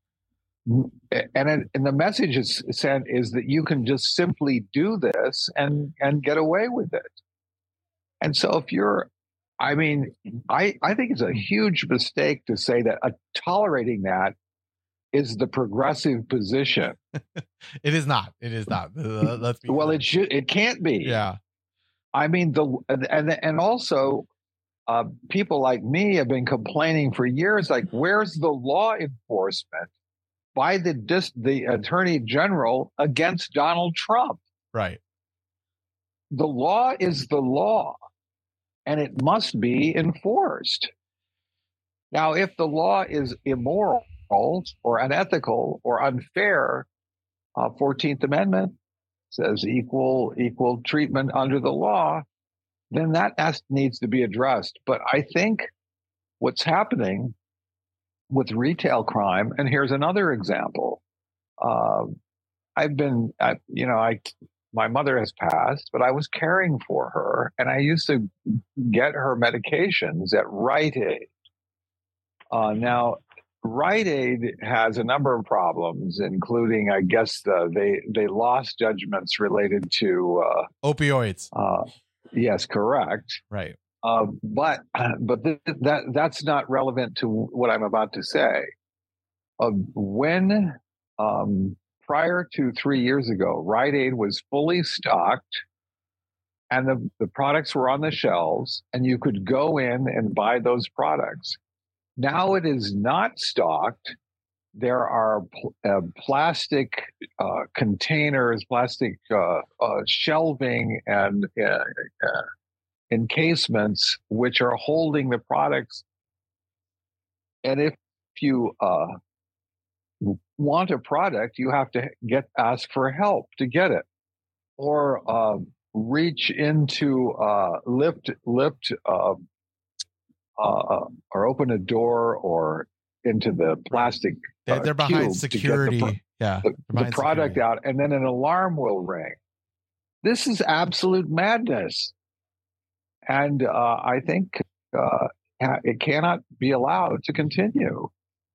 and it, and the message is sent is that you can just simply do this and and get away with it. And so, if you're, I mean, I I think it's a huge mistake to say that uh, tolerating that is the progressive position. It is not. It is not. Uh, let's be well, clear. it should. It can't be. Yeah. I mean, the and and also, uh, people like me have been complaining for years. Like, where's the law enforcement by the dis, the Attorney General against Donald Trump? Right. The law is the law, and it must be enforced. Now, if the law is immoral or unethical or unfair, uh, fourteenth Amendment says equal equal treatment under the law, then that has, needs to be addressed. But I think what's happening with retail crime, and here's another example. Uh, I've been, I, you know, I my mother has passed, but I was caring for her, and I used to get her medications at Rite Aid. Uh, now, Rite Aid has a number of problems, including, I guess, the, they they lost judgments related to uh, opioids. Uh, yes, correct. Right. Uh, but but th- that that's not relevant to what I'm about to say. Uh, when um, prior to three years ago, Rite Aid was fully stocked, and the, the products were on the shelves, and you could go in and buy those products. Now it is not stocked. There are pl- uh, plastic uh, containers, plastic uh, uh, shelving, and uh, uh, encasements which are holding the products. And if you uh, want a product, you have to get ask for help to get it, or uh, reach into uh, lift lift. Uh, Uh, or open a door or into the plastic. They're, they're uh, behind security. The, yeah, the, the product security. out, and then an alarm will ring. This is absolute madness, and uh, I think uh, it cannot be allowed to continue.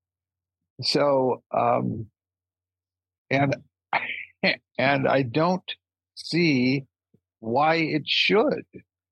So, um, and and I don't see why it should.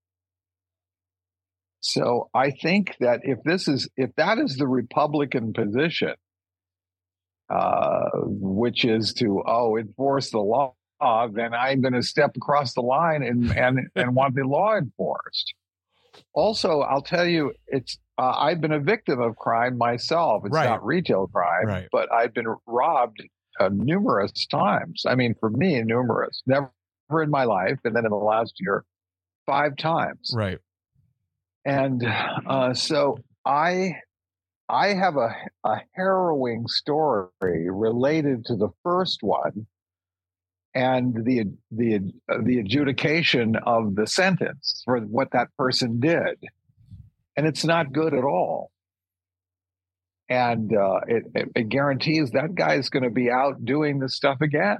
So I think that if this is, if that is the Republican position, uh, which is to, oh, enforce the law, law, then I'm going to step across the line and and and want the law enforced. Also, I'll tell you, it's uh, I've been a victim of crime myself. It's Right. not retail crime, Right. but I've been robbed uh, numerous times. I mean, for me, numerous. Never in my life, and then in the last year, five times. Right. And uh, so I I have a, a harrowing story related to the first one and the the uh, the adjudication of the sentence for what that person did, and it's not good at all. And uh, it, it, it guarantees that guy is going to be out doing this stuff again.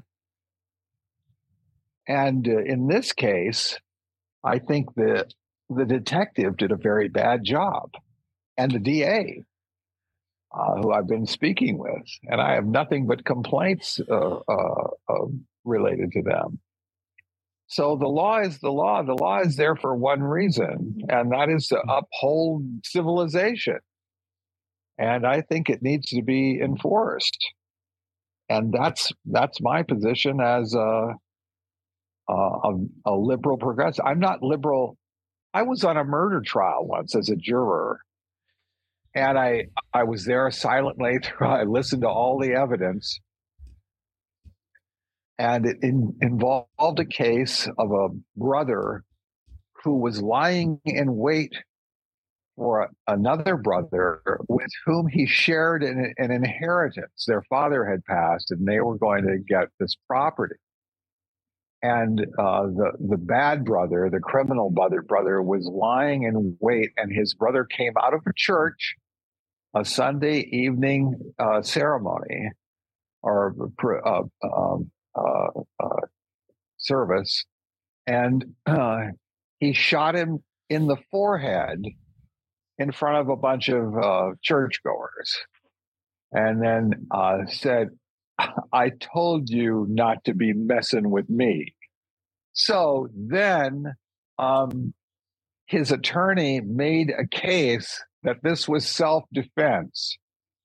And uh, in this case, I think the the detective did a very bad job, and the D A, uh, who I've been speaking with, and I have nothing but complaints uh, uh, uh, related to them. So the law is the law. The law is there for one reason, and that is to uphold civilization. And I think it needs to be enforced. And that's that's my position as a a, a, a liberal progressive. I'm not liberal. I was on a murder trial once as a juror, and I I was there silently. I listened to all the evidence, and it in, involved a case of a brother who was lying in wait for a, another brother with whom he shared an, an inheritance. Their father had passed, and they were going to get this property. And uh, the the bad brother, the criminal brother, brother was lying in wait, and his brother came out of a church, a Sunday evening uh, ceremony or uh, uh, uh, uh, service, and uh, he shot him in the forehead in front of a bunch of uh, churchgoers, and then uh, said, "I told you not to be messing with me." So then um, his attorney made a case that this was self-defense.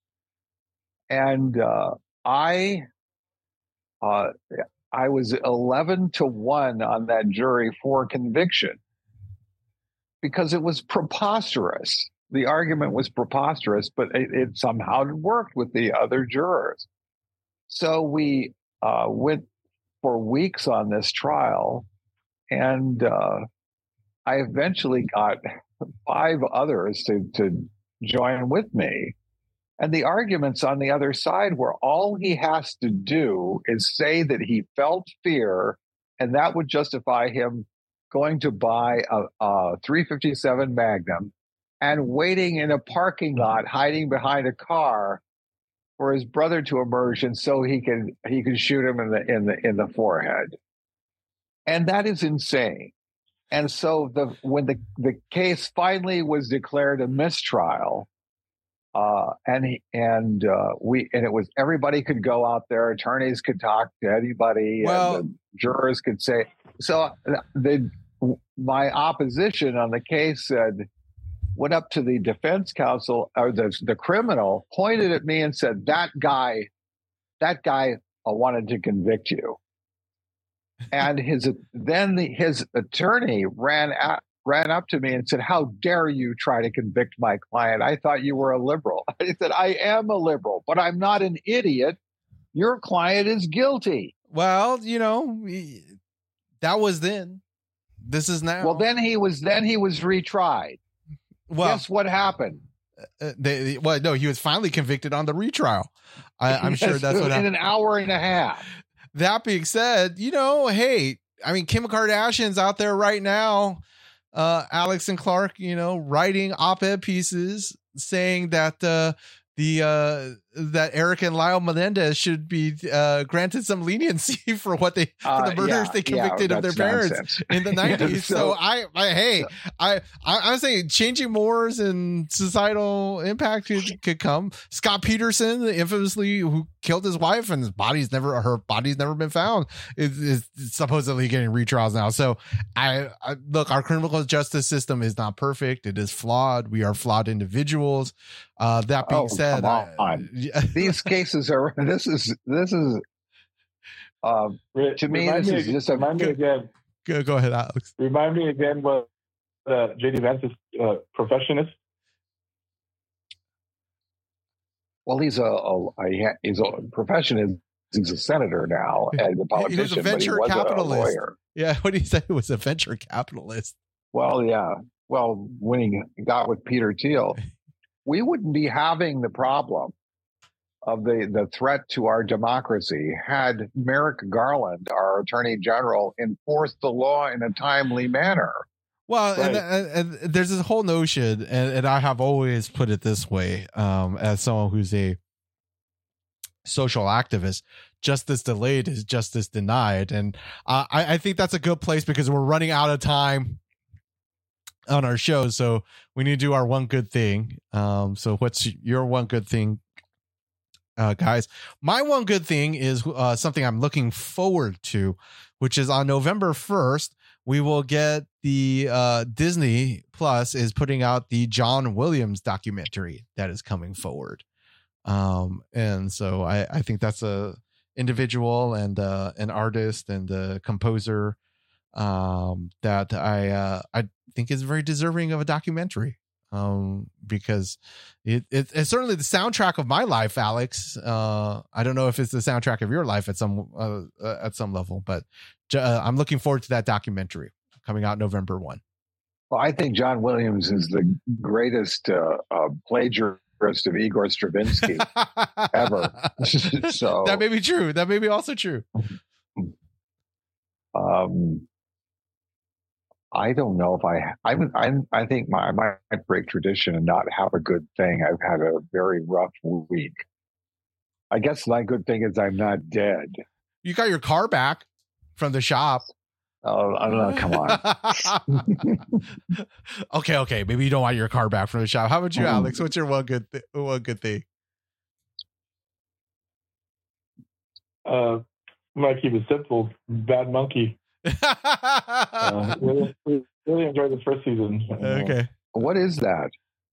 And uh, I uh, I was eleven to one on that jury for conviction because it was preposterous. The argument was preposterous, but it, it somehow worked with the other jurors. So we uh, went for weeks on this trial, and uh, I eventually got five others to, to join with me. And the arguments on the other side were all he has to do is say that he felt fear, and that would justify him going to buy a, a three fifty-seven Magnum and waiting in a parking lot, hiding behind a car for his brother to emerge, and so he can he can shoot him in the in the in the forehead. And that is insane. And so the when the, the case finally was declared a mistrial, uh, and he, and uh, we and it was everybody could go out there, attorneys could talk to anybody, Well, and the jurors could say. So the my opposition on the case said, went up to the defense counsel or the the criminal, pointed at me and said, "That guy, that guy uh, wanted to convict you." And his then the, his attorney ran at, ran up to me and said, "How dare you try to convict my client? I thought you were a liberal." I said, "I am a liberal, but I'm not an idiot. Your client is guilty." Well, you know, that was then. This is now. Well, then he was then he was retried. Well, guess what happened? Uh, they, they, well, no, he was finally convicted on the retrial. I, I'm Yes, sure that's what in happened. an hour and a half. That being said, you know, hey, I mean, Kim Kardashian's out there right now, uh, Alex and Clark, you know, writing op-ed pieces saying that uh, the uh, that Eric and Lyle Menendez should be uh, granted some leniency for what they for Uh, the murders yeah, they convicted yeah, of their that's parents nonsense. in the nineties. so, So- I, I, hey, I, I, I'm saying changing mores and societal impact could, could come. Scott Peterson, infamously who killed his wife and his body's never, her body's never been found, is, is supposedly getting retrials now. So I, I look, our criminal justice system is not perfect. It is flawed. We are flawed individuals. Uh, that being Oh, said, come on. I- These cases are this is this is Um, Re- to me, remind this me, is just a remind me again. Go, go ahead, Alex. Remind me again what uh, J D Vance's uh, profession is. well, he's a, a, a he's a profession is he's a senator now and a politician. He was a venture but he was capitalist. A lawyer. Yeah, what did he say? He was a venture capitalist. Well, yeah. Well, when he got with Peter Thiel, we wouldn't be having the problem of the, the threat to our democracy had Merrick Garland, our Attorney General, enforced the law in a timely manner. Well, Right. and, and, and there's this whole notion, and, and I have always put it this way, um, as someone who's a social activist: justice delayed is justice denied, and uh, I, I think that's a good place because we're running out of time on our show, so we need to do our one good thing. Um, so what's your one good thing, uh, guys? My one good thing is uh, something I'm looking forward to, which is on November first. We will get the uh, Disney Plus is putting out the John Williams documentary that is coming forward. Um, and so I, I think that's a individual and uh, an artist and a composer um, that I uh, I think is very deserving of a documentary. Um, because it, it it's certainly the soundtrack of my life, Alex. Uh, I don't know if it's the soundtrack of your life at some uh, uh, at some level, but uh, I'm looking forward to that documentary coming out November first. Well, I think John Williams is the greatest uh, uh, plagiarist of Igor Stravinsky ever. So that may be true. That may be also true. Um, I don't know if I, I, I, I think my, I might break tradition and not have a good thing. I've had a very rough week. I guess my good thing is I'm not dead. You got your car back from the shop. Oh, I don't know. Come on. okay. Okay. Maybe you don't want your car back from the shop. How about you, Mm. Alex? What's your one good, th- one good thing? Uh, I'm gonna keep it simple. Bad Monkey. Uh, really, really enjoyed the first season. Uh, okay. What is that?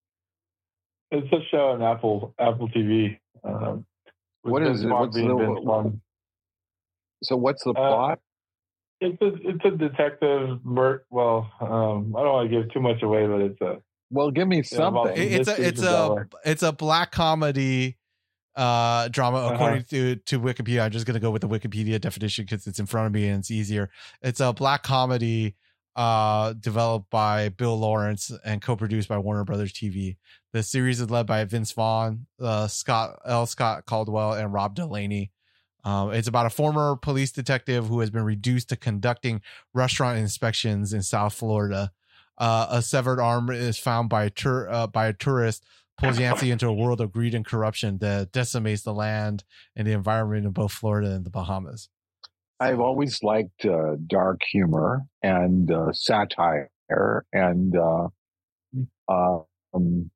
It's a show on Apple Apple T V. Um, with What is Vince it? Vaughn What's being the- Vince Vaughn. So what's the Uh, plot? It's a it's a detective murder. Well, um, I don't want to give too much away, but it's a Well, give me well, something. It- it's a Mysteries it's of a Dollar. it's a black comedy uh drama Uh-huh. according to to Wikipedia. I'm just gonna go with the Wikipedia definition because it's in front of me and it's easier. It's a black comedy uh developed by Bill Lawrence and co-produced by Warner Brothers T V. The series is led by Vince Vaughn, uh Scott L. Scott Caldwell, and Rob Delaney. Um, it's about a former police detective who has been reduced to conducting restaurant inspections in South Florida. Uh, a severed arm is found by a tour, uh, by a tourist, pulls Yancey into a world of greed and corruption that decimates the land and the environment in both Florida and the Bahamas. I've always liked uh, dark humor and uh, satire, and uh, uh, um,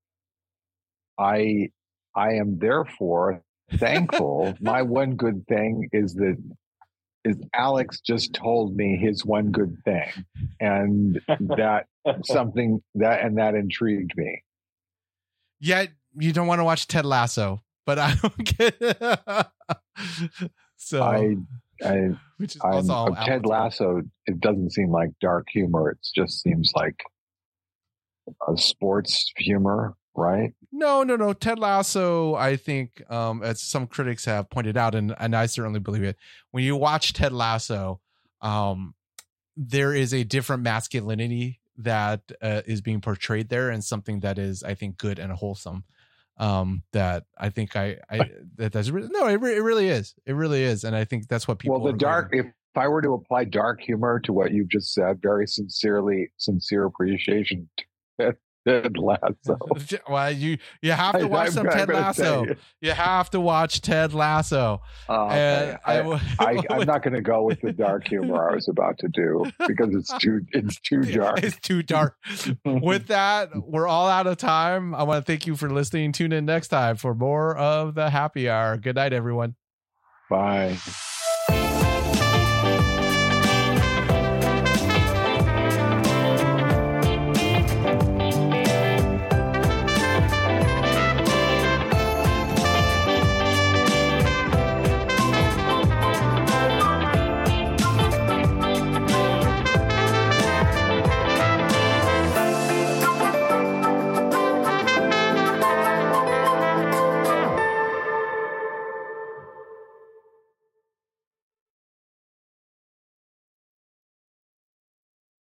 I I am therefore thankful. My one good thing is that is Alex just told me his one good thing, and that something that and that intrigued me. Yet you don't want to watch Ted Lasso, but I don't get it. So I I which is I'm, also all of Ted Apple. Lasso. It doesn't seem like dark humor. It just seems like a sports humor, right? No, no, no. Ted Lasso, I think, um, as some critics have pointed out, and, and I certainly believe it, when you watch Ted Lasso, um, there is a different masculinity that uh, is being portrayed there, and something that is, I think, good and wholesome. Um, that I think I, I that that's really, no, it, re- it really is, it really is, and I think that's what people. Well, the are dark. writing. If I were to apply dark humor to what you've just said, very sincerely, sincere appreciation to Ted Lasso. Well, you you have to I- watch I'm- some I'm Ted gonna Lasso. say- You have to watch Ted Lasso. Uh, okay. And I, will- I, I'm not going to go with the dark humor I was about to do because it's too it's too dark. It's too dark. With that, we're all out of time. I want to thank you for listening. Tune in next time for more of the Happy Hour. Good night, everyone. Bye.